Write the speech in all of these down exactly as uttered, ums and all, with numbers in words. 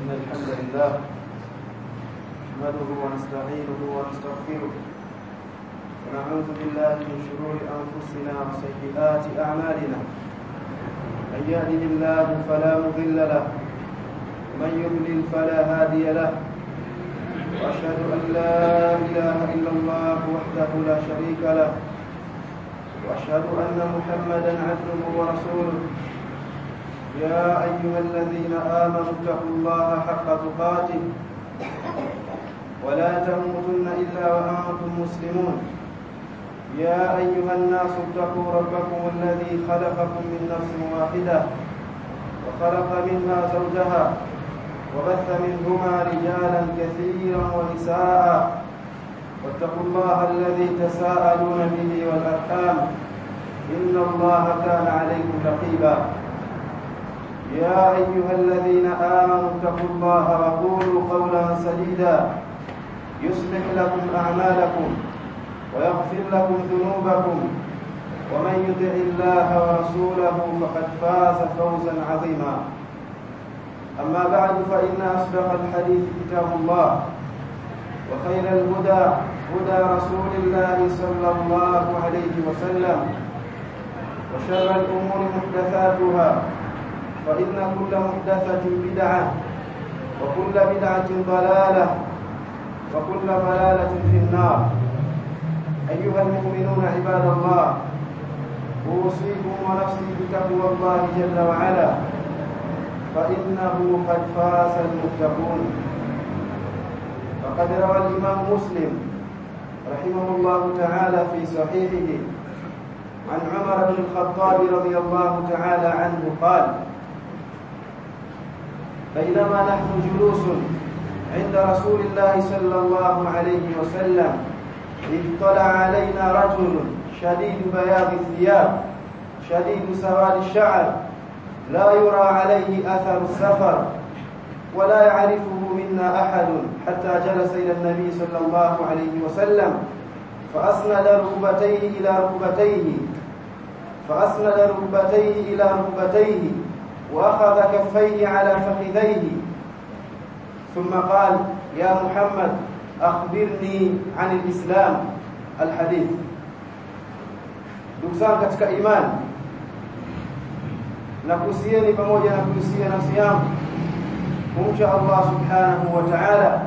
إن الحمد لله نحمده ونستعينه ونستغفره ونعوذ بالله من شرور أنفسنا وسيئات أعمالنا من يهده الله فلا مضل له ومن يضلل فلا هادي له وأشهد أن لا إله إلا الله وحده لا شريك له وأشهد أن محمدا عبده ورسوله يا أيها الذين آمنوا اتقوا الله حق تقاته ولا تموتن إلا وأنتم مسلمون يا أيها الناس اتقوا ربكم الذي خلقكم من نفس واحدة وخلق منها زوجها وبث منهما رجالا كثيرا ونساء واتقوا الله الذي تساءلون به والأرحام إن الله كان عليكم رقيبا يا أيها الذين آمنوا اتقوا الله وقولوا قولا سديدا يصلح لكم أعمالكم ويغفر لكم ذنوبكم ومن يطع الله ورسوله فقد فاز فوزا عظيما أما بعد فإن أصدق الحديث كتاب الله وخير الهدى هدى رسول الله صلى الله عليه وسلم وشر الأمور محدثاتها فإن كل محدثة بدعة وكل بدعة ضلالة وكل ضلالة في النار أيها المؤمنون عباد الله أوصيكم ونفسي بتقوى الله جل وعلا فإنه قد فاز المتقون فقد روى الإمام مسلم رحمه الله تعالى في صحيحه عن عمر بن الخطاب رضي الله تعالى عنه قال بينما نحن جلوس عند رسول الله صلى الله عليه وسلم اطلع علينا رجل شديد بياض الثياب شديد سواد الشعر لا يرى عليه أثر السفر ولا يعرفه منا أحد حتى جلس إلى النبي صلى الله عليه وسلم فأسند ركبتيه إلى ركبتيه فأسند ركبتيه إلى ركبتيه وأخذ كفيه على فخذيه ثم قال يا محمد أخبرني عن الإسلام الحديث. Ndugu zangu katika imani, nakusieni pamoja na kuhusia nafsi yangu kumcha Allah subhanahu wa ta'ala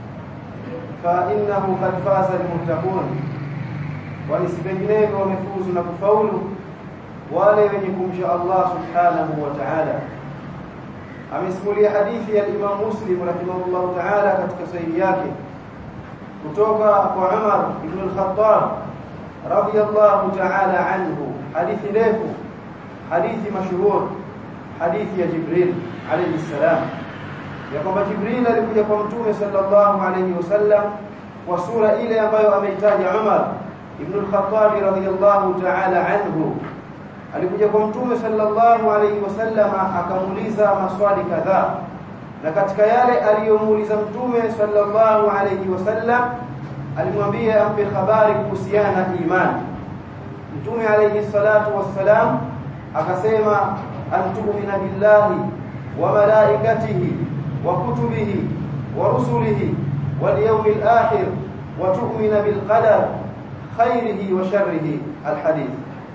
fa innahu qad faza almuttaqun, wa isbigneko wamefuzu na kufaulu wale wenye kumcha Allah subhanahu wa ta'ala. Amesimulia hadithi ya Imam Muslim rahimahullah ta'ala katika sahihi yake kutoka kwa Umar ibn al-Khattab radiyallahu ta'ala anhu, hadithi ndefu, hadithi mashuhur, hadithi ya Jibril alayhi salam, ya kwamba Jibril alikuja kwa Mtume sallallahu alayhi wasallam kwa sura ile ambayo ameitaja Umar ibn al-Khattab radiyallahu ta'ala anhu. Alikuja kwa Mtume sallallahu alayhi wasallam akamuuliza maswali kadhaa, na katika yale aliyomuuliza Mtume sallallahu alayhi wasallam alimwambia ampe habari kuhusiana na imani. Mtume alayhi salatu wassalam akasema antu'mina billahi wa malaikatihi wa kutubihi wa rusulihi wal yawmil akhir wa tu'mina bil qadar khairihi wa sharrihi alhadith.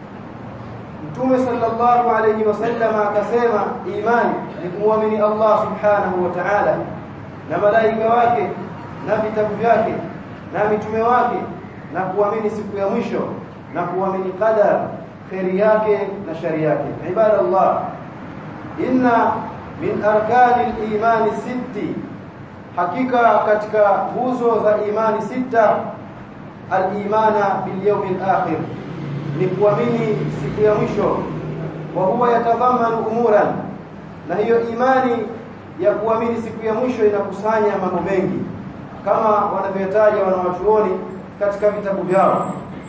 Mtume sallallahu alayhi wasallam akasema imani ni kumwamini Allah subhanahu wa ta'ala na malaika wake na vitabu vyake na mitume wake na kuamini siku ya mwisho na kuamini qadar, khairi yake na shari yake. Ibadallah, inna min arkani al-iman sitti, hakika katika nguzo za imani sita, al-imana bil yawmil akhir, ni kuamini siku ya mwisho. Wa huwa yatadhamanu umuran, na hiyo imani ya kuamini siku ya mwisho inakusanya mambo mengi kama wanavyotaja wanawachuoni katika vitabu vyao.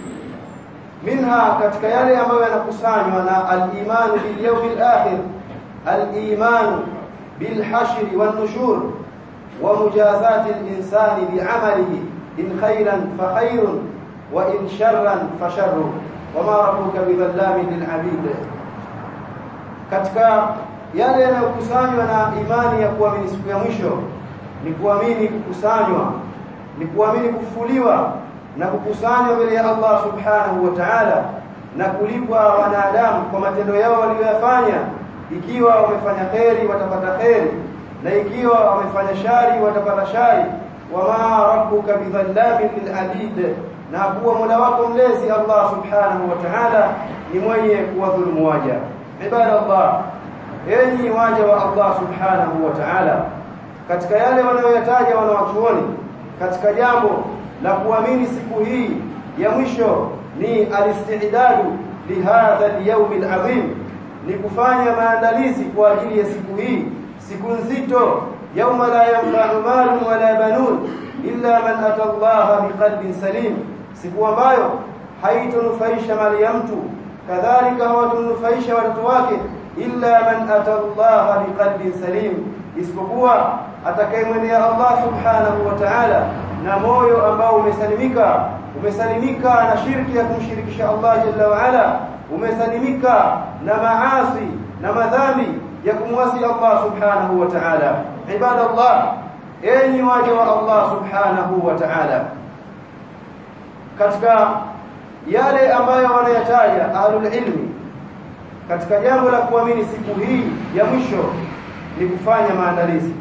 Minha, katika yale ambayo yanakusanywa na al-iman bil yawmil akhir, al-iman bil hashr wan nushur wa mujazati al-insani bi 'amalihi in khayran fa khayrun wa in sharran fa sharrun wama rabbuka bidhallamin lil 'abid. Katika yale yanayokusanywa na imani ya kuamini siku ya mwisho ni kuamini kukusanywa, ni kuamini kufufuliwa na kukusanywa mbele ya Allah subhanahu wa ta'ala na kulipwa wanadamu kwa matendo yao waliyofanya. Ikiwa wamefanya khairi watapata khairi, na ikiwa wamefanya shari watapata shari. Wama rabbuka bidhallamin lil abid, na kuwa Mola wako mlezi Allah subhanahu wa ta'ala ni mwenye kuwadhulumu waja. Ibadallah, enyi waja wa Allah subhanahu wa ta'ala, katika yale wanayoyataja wanawachuoni katika jambo la kuamini siku hii ya mwisho ni al-istidadu li hadha al-yawm al-azim, ni kufanya maandalizi kwa ajili ya siku hii, siku nzito, yawma la yanfa'u malun wala banun illa man ata Allah biqalbin salim, siku ambayo haitonufaisha mali ya mtu, kadhalika hawatonufaisha watoto wake, illa man ata Allah biqalbin salim, isipokuwa atakayemwendea Allah subhanahu wa ta'ala na moyo ambao umesalimika, umesalimika na shirki ya kumshirikisha Allah jalla wa ala, umesalimika na maasi na madhambi ya kumwasi Allah subhanahu wa ta'ala. Ibadallah, enyi waja wa Allah subhanahu wa ta'ala, katika yale ambayo wanayataja ahlul ilmi katika jambo la kuamini siku hii ya mwisho ni kufanya maandalizi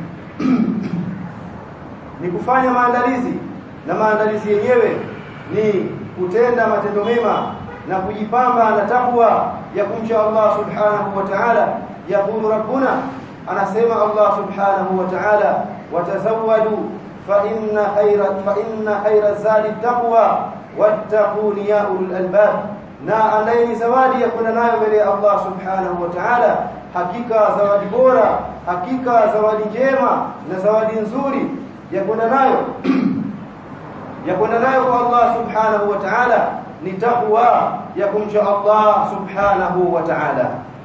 ni kufanya maandalizi na maandalizi yenyewe ni kutenda matendo mema na kujipamba na takwa ya kumcha Allah subhanahu wa ta'ala. Yaqulu rabbuna, anasema Allah subhanahu wa ta'ala, watazawwadu fa inna khayra fa inna khayra zadi taqwa wattaquni ya ulul albab, na anayeni zawadi ya kwenda nayo mbele ya Allah subhanahu wa ta'ala, hakika zawadi bora, hakika zawadi njema na zawadi nzuri ya kwenda nayo ya kwenda nayo kwa Allah subhanahu wa ta'ala ni taqwa ya kumcha Allah subhanahu wa ta'ala.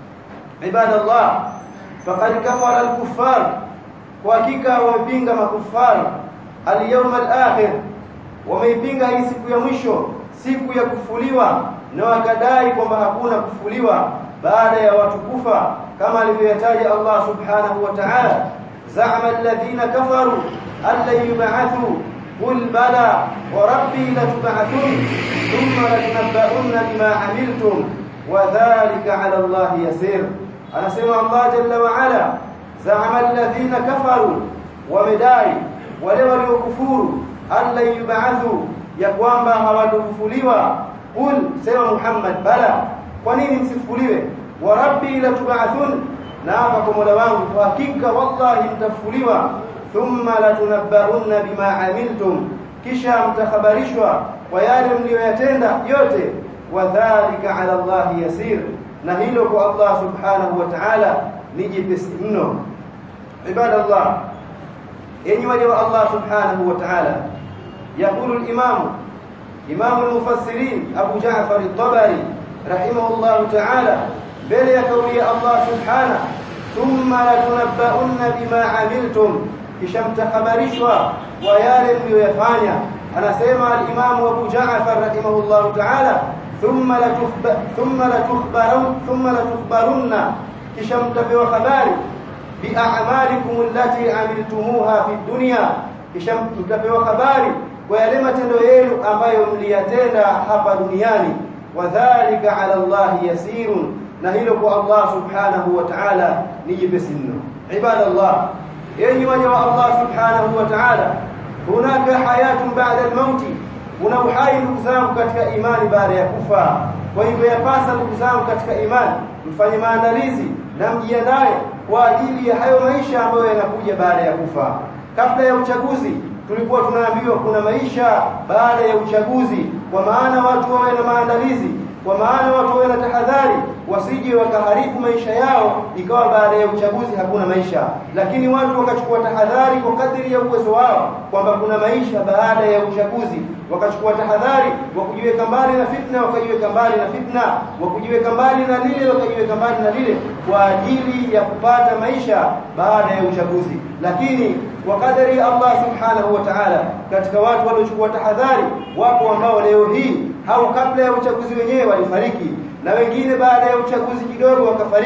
Ibadallah, faqad kafara al-kuffar, kwa hakika wamepinga makufar al-yawm al-akhir, wamepinga hii siku ya mwisho, siku ya kufufuliwa, na wakadai kwamba hakuna kufufuliwa baada ya watu kufa, kama alivyotaja Allah subhanahu wa ta'ala, za'ama alladhina kafaru an lan yub'athu qul bala wa rabbi latub'athun thumma latunabba'unna bima 'amiltum wa dhalika 'ala Allah yasir. Anasema Allah jalla wa ala, za'ama alladhina kafaru, wamedai wale waliokufuru, an lan yub'athu, ya kwamba hawatafufuliwa. Qul, sema Muhammad, bala, kwa nini msifufuliwe? Wa rabbi latub'athun, na kwa Mola wangu kwa hakika wallahi mtafufuliwa. Thumma latunabba'unna bima 'amiltum, kisha mtakhabarishwa kwa yale mlioyatenda yote. Wa dhalika 'ala Allah yasir, na hilo kwa Allah subhanahu wa ta'ala ni jepesi mno. Ibadallah, enyi waja wa Allah subhanahu wa ta'ala, yaqulu al-imam imam al-mufassirin Abu Ja'far al-Tabari rahimahullah ta'ala, mbele ya kauli ya Allah subhanahu, thumma latunabba'unna bima 'amiltum, kisha mtakhabarishwa kwa yale mlioyafanya. Anasema al-imam Abu Ja'far rahimahullah ta'ala, thumma latufba thumma latukhbarun thumma latukhbarunna, kisha mtapewa habari bi a'malikum allati 'amiltumuha fi dunya, kisha mtapewa habari kwa yale matendo yenu ambayo mliyatenda hapa duniani. Wa dhalika 'ala Allah yasirun, na hilo kwa Allah subhanahu wa ta'ala ni jepesi mno. Ibadallah, enyi waja wa Allah subhanahu wa ta'ala, hunaka hayatun ba'da al-maut, kuna uhai ndugu zangu katika imani baada ya kufa. Kwa hivyo yapasa ndugu zangu katika imani mfanye maandalizi na mjiandae kwa ajili ya hayo maisha ambayo yanakuja baada ya kufa. Kabla ya uchaguzi tulikuwa tunaambiwa kuna maisha baada ya uchaguzi, kwa maana watu wawe na maandalizi, kwa maana watu wawe na tahadhari, wasije wakaharibu maisha yao ikawa baada ya uchaguzi hakuna maisha. Lakini watu wakachukua tahadhari kwa kadiri ya uwezo wao kwamba kuna maisha baada ya uchaguzi, wakachukua tahadhari wa kujiweka mbali na fitna, wakajiweka mbali na fitna, wa kujiweka mbali na lile, wakajiweka mbali na lile, kwa ajili ya kupata maisha baada ya uchaguzi. Lakini kwa kadiri ya Allah subhanahu wa ta'ala, katika watu waliochukua tahadhari wapo ambao leo hii au kabla ya uchaguzi wenyewe walifariki, na wengine baada ya uchaguzi kidogo wakafariki,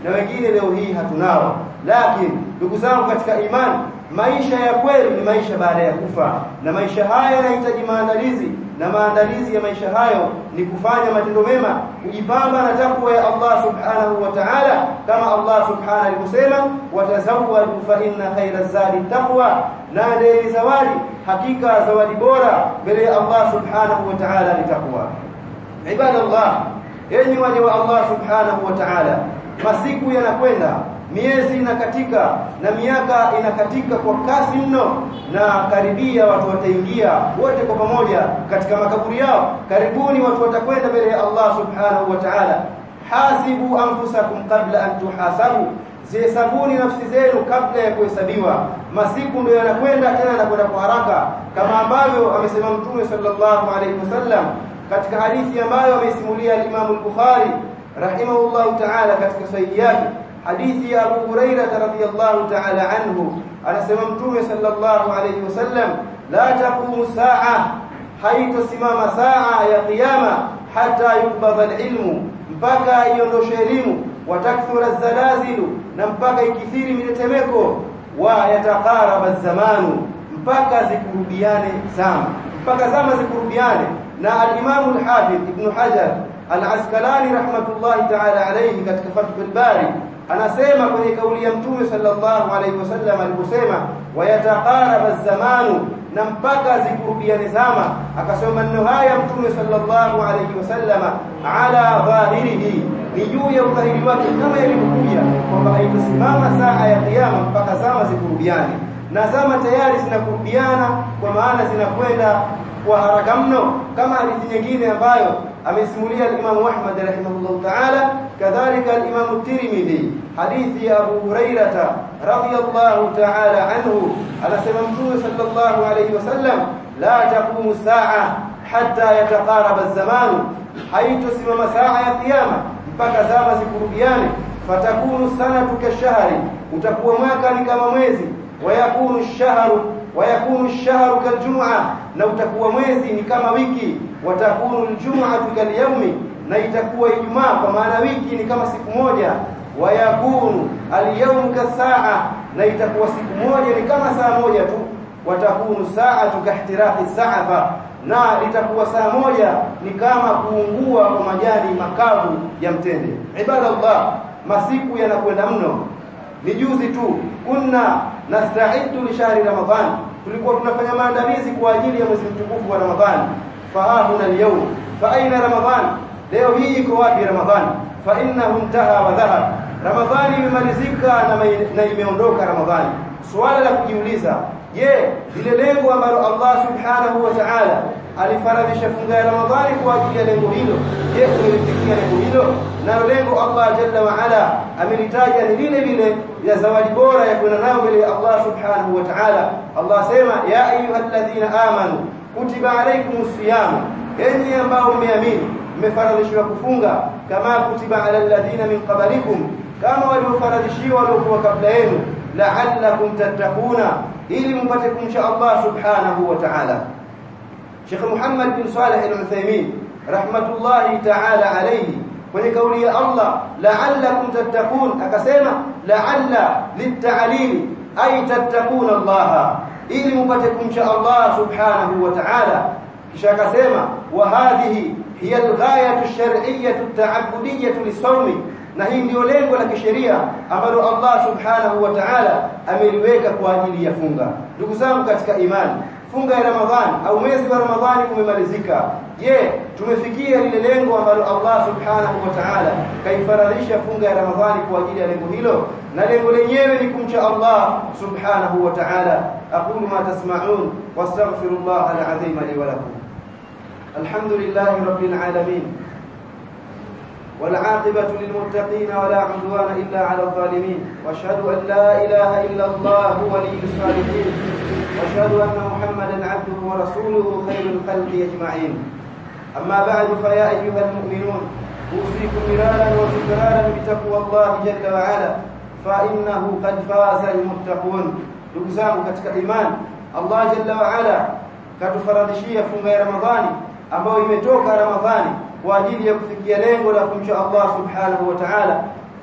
na wengine leo hii hatunao. Lakini ndugu zangu katika imani, maisha ya kweli ni maisha baada ya kufa, na maisha haya yanahitaji maandalizi, na maandalizi ya maisha hayo ni kufanya matendo mema, kujipamba na takwa ya Allah subhanahu wa ta'ala, kama Allah subhanahu alivyosema, watazawwadu fa inna khayra zadi taqwa, na ndio zawadi, hakika zawadi bora mbele ya Allah subhanahu wa ta'ala ni takwa. Ibadallah, enyi waja wa Allah subhanahu wa ta'ala, masiku yanakwenda, miezi inakatika na miaka inakatika kwa kasi mno, na karibia watu wataingia wote kwa pamoja katika makaburi yao. Karibuni watu watakwenda mbele ya Allah subhanahu wa ta'ala. Hasibu anfusakum qabla an tuhasabu, zihesabuni nafsi zenu kabla ya kuhesabiwa. Masiku ndio yanakwenda, tena yanakwenda kwa haraka, kama ambavyo amesema Mtume sallallahu alayhi wasallam katika hadithi ambayo ameisimulia al-Imam al-Bukhari rahimahullahu ta'ala katika sahihi yake, hadithi ya Abu Hurairah radhiyallahu ta'ala anhu, anasema Mtume sallallahu alayhi wasallam, la taqumu saa, haitasimama saa ya kiyama, hata yubadha al-ilmu, mpaka iondoshe elimu, wa takthura az-zalazilu, na mpaka ikithiri mitetemeko, wa yataqaraba az-zamanu, mpaka zikurubiane zama, mpaka zama zikurubiane. Na al-Imam al-Hafidh Ibn Hajar al-Asqalani rahmatullahi ta'ala alayhi katika Fathul Bari anasema kwenye kauli ya Mtume sallallahu alayhi wasallam aliposema wayataqaraba az-zamanu, na mpaka zikurubiane zama, akasema maneno haya Mtume sallallahu alayhi wasallam ala dhahirihi, ni juu ya udhahiri wake kama ilivyokuja kwamba haitasimama saa ya kiyama mpaka zama zikurubiane. Na zama tayari zinakurubiana, kwa maana zinakwenda kwa haraka mno, kama hadithi nyingine ambayo amesimulia al-Imam Ahmad rahimahullah ta'ala, kadhalika al-Imam Tirmidhi, hadithi ya Abu Hurairah radhiyallahu ta'ala anhu, anasema Mtume sallallahu alayhi wasallam, la taqumu saa hatta yataqaraba az-zamanu, haitosimama saa ya kiyama mpaka zama zikurubiane. Fatakunu sanatu kashahri, utakuwa mwaka ni kama mwezi, wayakunu ash-shahru wayakunu ash-shahru kaljum'a, na utakuwa mwezi ni kama wiki, watakunu al-jum'atu kalyawmi, na itakuwa Ijumaa, kwa maana wiki ni kama siku moja, wayakunu al-yawmu kasaa, na itakuwa siku moja ni kama saa moja tu, watakunu sa'atu kahtiraqi sa'afa, na itakuwa saa moja ni kama kuungua kwa majani makavu ya mtende. Ibadallah, masiku yanakwenda mno. Ni juzi tu kunna nasta'iddu li shahri Ramadhan, tulikuwa tunafanya maandalizi kwa ajili ya mwezi mtukufu wa Ramadhan. Fahahuna al-yawm, fa aina Ramadhan, leo hii iko wapi Ramadhan? Fa innahu intaha wa dhahab, Ramadhani imemalizika na imeondoka Ramadhani. Swala la kujiuliza, je, ile lengo ambalo Allah subhanahu wa ta'ala alifaradhisha funga ya Ramadhani kwa ajili ya lengo hilo, je, tulifikia lengo hilo? Na lengo Allah jalla wa ala amelitaja ni lile lile ya zawadi bora ya kwenda nayo mbele ya Allah subhanahu wa ta'ala. Allah sema, ya ayyuhalladhina amanu kutiba alaykumus siyam, enyi ambao mmeamini mmefaradhishwa kufunga, kama kutiba alal ladhina min qablikum, kama waliofaradhishiwa waliokuwa kabla yenu, la'allakum tattaquna, ili mpate kumcha Allah subhanahu wa ta'ala. Sheikh Muhammad bin Salih al-Uthaymeen rahmatullahi ta'ala alayhi, kwenye kauli ya Allah la'allakum tattaqun, akasema la'alla lit-ta'lil, ay tattaquna Allah, ili mpate kumcha Allah subhanahu wa ta'ala. Kisha akasema wa hadhihi hiya al-ghayatu ash-shar'iyyatu at-ta'abbudiyyatu lis-sawmi, na hii ndio lengo la kisheria ambalo Allah subhanahu wa ta'ala ameliweka kwa ajili ya funga. Ndugu zangu katika imani, funga ya Ramadhani au mwezi wa Ramadhani umemalizika. Je, tumefikia lile lengo ambalo Allah subhanahu wa ta'ala kaifaradhisha funga ya Ramadhani kwa ajili ya lengo hilo? Na lengo lenyewe ni kumcha Allah subhanahu wa ta'ala. Aqulu ma tasma'un wastaghfirullah al-azim li wa lakum. Alhamdulillahi rabbil alamin, والعاقبة للمتقين ولا عدوان إلا على الظالمين، واشهد أن لا إله إلا الله ولي الصالحين، واشهد أن محمدا عبده ورسوله خير الخلق أجمعين. أما بعد، فيا أيها المؤمنون أوصيكم مرارا وتكرارا بتقوى الله جل وعلا، فإنه قد فاز المتقون. ndugu zangu katika imani, Allah jalla wa ala katufaradhishia funga ya Ramadhani ambayo imetoka Ramadhani kwa ajili ya kufikia lengo la kumcha Allah subhanahu wa ta'ala.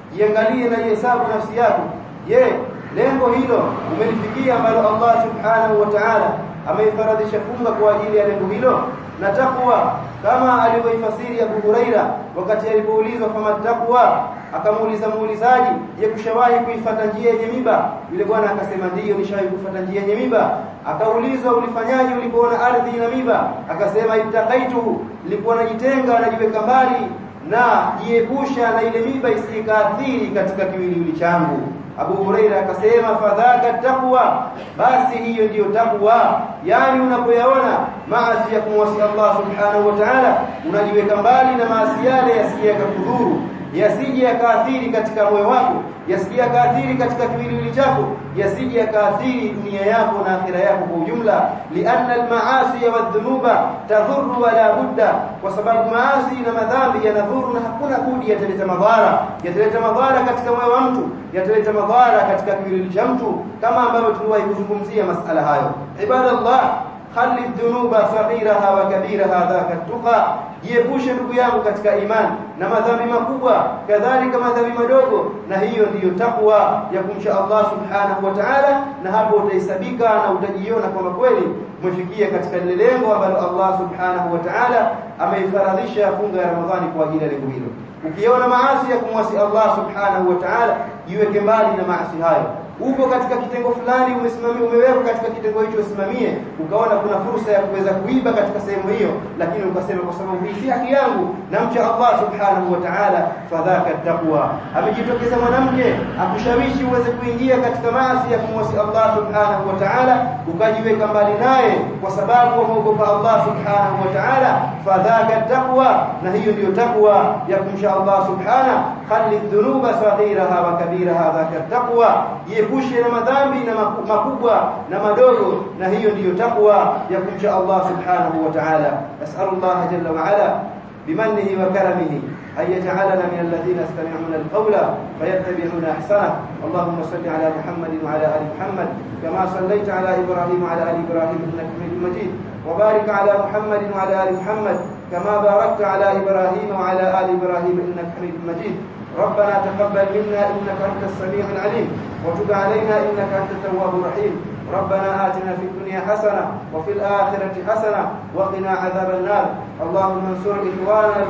jiangalie na jihesabu nafsi yako. Je, lengo hilo umelifikia ambalo Allah subhanahu wa ta'ala ameifaradhisha funga kwa ajili ya lengo hilo? Na takwa kama alivyoifasiri Abu Huraira wakati alipoulizwa kama takwa, akamuuliza muulizaji, je, kushawahi kuifuata njia yenye miba? Yule bwana akasema ndio, nishawahi kufuata njia yenye miba. Akaulizwa, ulifanyaje ulipoona ardhi ina miba? Akasema ittaqaitu, nilikuwa najitenga najiweka mbali na jiepusha na ile miba isikaathiri katika kiwiliwili changu. Abu Huraira akasema fadhaka taqwa, basi hiyo ndiyo takwa. Yani unapoyaona maasi ya kumwasi Allah subhanahu wa ta'ala, unajiweka mbali na maasi yale yasije yakakudhuru, yasije yakaathiri katika moyo wako, yasije yakaathiri katika kiwiliwili chako, yasije yakaathiri dunia yako na akhira yako kwa ujumla. Lianna almaasi wadhunuba tadhurru wala budda, kwa sababu maasi na madhambi yanadhuru na hakuna budi yataleta madhara. Yataleta madhara katika moyo wa mtu, yataleta madhara katika kiwiliwili cha mtu, kama ambavyo tuliwahi kuzungumzia masala hayo. Ibadallah, khali dhunuba saghiraha wa kabiraha dhaka tuqa, jiepushe ndugu yangu katika imani na madhambi makubwa kadhalika madhambi madogo, na hiyo ndiyo takwa ya kumcha Allah subhanahu wa ta'ala. Na hapo utahesabika na utajiona kwamba kweli umefikia katika lile lengo ambalo Allah subhanahu wa ta'ala ameifaradhisha funga ya Ramadhani kwa ajili ya lengo hilo. Ukiona maasi ya kumwasi Allah subhanahu wa ta'ala, jiweke mbali na maasi hayo. Uko katika kitengo fulani umesimamia, umewekwa katika kitengo hicho usimamie, ukaona kuna fursa ya kuweza kuiba katika sehemu hiyo, lakini ukasema kwa sababu hii si haki yangu, namcha Allah subhanahu wa ta'ala, fadhaka taqwa. Amejitokeza mwanamke akushawishi uweze kuingia katika maasi ya kumwasi Allah subhanahu wa ta'ala, ukajiweka mbali naye kwa sababu umeogopa Allah subhanahu wa ta'ala, fadhaka taqwa. Na hiyo ndiyo takwa ya kumcha Allah subhanahu. Khali dhunuba saghiraha wa kabiraha dhaka taqwa, jiepushe na madhambi na makubwa na madogo, na hiyo ndiyo takwa ya kumcha Allah subhanahu wa ta'ala. Nas'alullah jalla wa ala bimannihi wa karamihi أن يجعلنا من الذين يستمعون القول فيتبعون أحسنه. اللهم صل على محمد وعلى آل محمد كما صليت على إبراهيم وعلى آل إبراهيم إنك حميد مجيد، وبارك على محمد وعلى آل محمد كما باركت على إبراهيم وعلى آل إبراهيم إنك حميد مجيد. ربنا تقبل منا إنك أنت السميع العليم، وتب علينا إنك أنت التواب الرحيم. ربنا آتنا في الدنيا حسنة وفي الآخرة حسنة وقنا عذاب النار. اللهم انصر إخواننا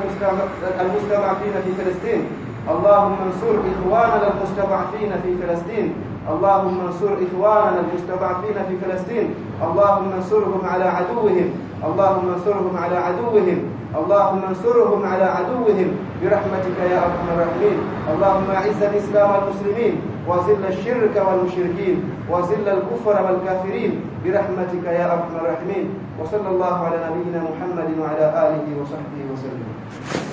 المستضعفين في فلسطين. اللهم انصر إخواننا المستضعفين في فلسطين. اللهم انصر إخواننا المستضعفين في فلسطين. اللهم انصرهم على عدوهم. اللهم انصرهم على عدوهم. اللهم انصرهم على عدوهم برحمتك يا أرحم الراحمين. اللهم أعز الإسلام والمسلمين، وذل الشرك والمشركين، وذل الكفر والكافرين برحمتك يا أرحم الراحمين. وصلى الله على نبينا محمد وعلى آله وصحبه وسلم.